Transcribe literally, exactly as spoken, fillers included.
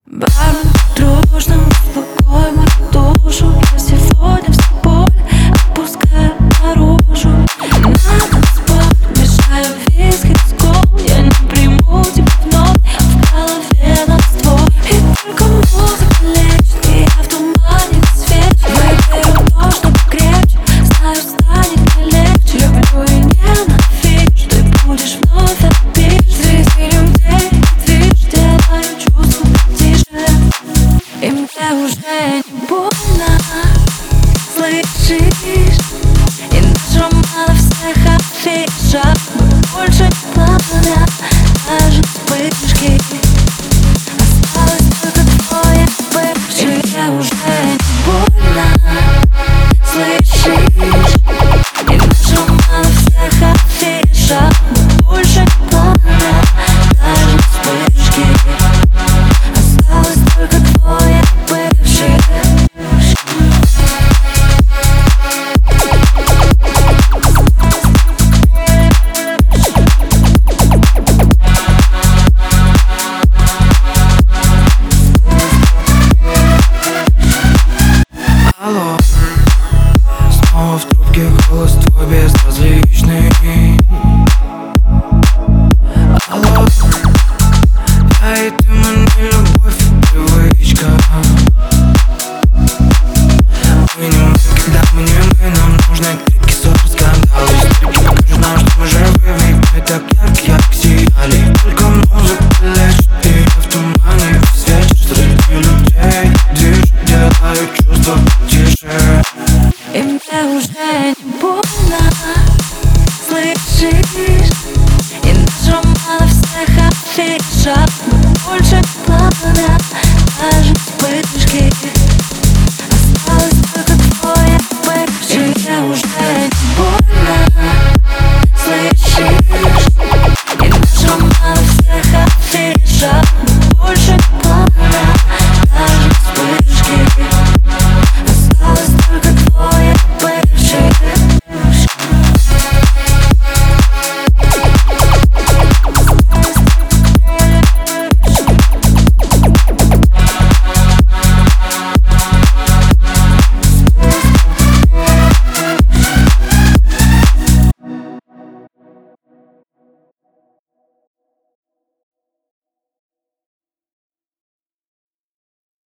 Бармен дружно успокой мою душу. Я сегодня с тобой отпускаю наружу. На танцпол мешаю виски с кол. Я не приму тебя вновь, в голове надствор. И только музыка лечит, и я в тумане свеч. Выберу то, что покрепче, знаю, станет мне легче. Люблю и ненавижу, ты будешь вновь опишь. Среди людей движ, делаю чувства тише. И мне уже не больно, слышишь? И наш роман на всех афишах. Мы больше не пламя, даже вспышки. Осталось только твой бывший. Я уже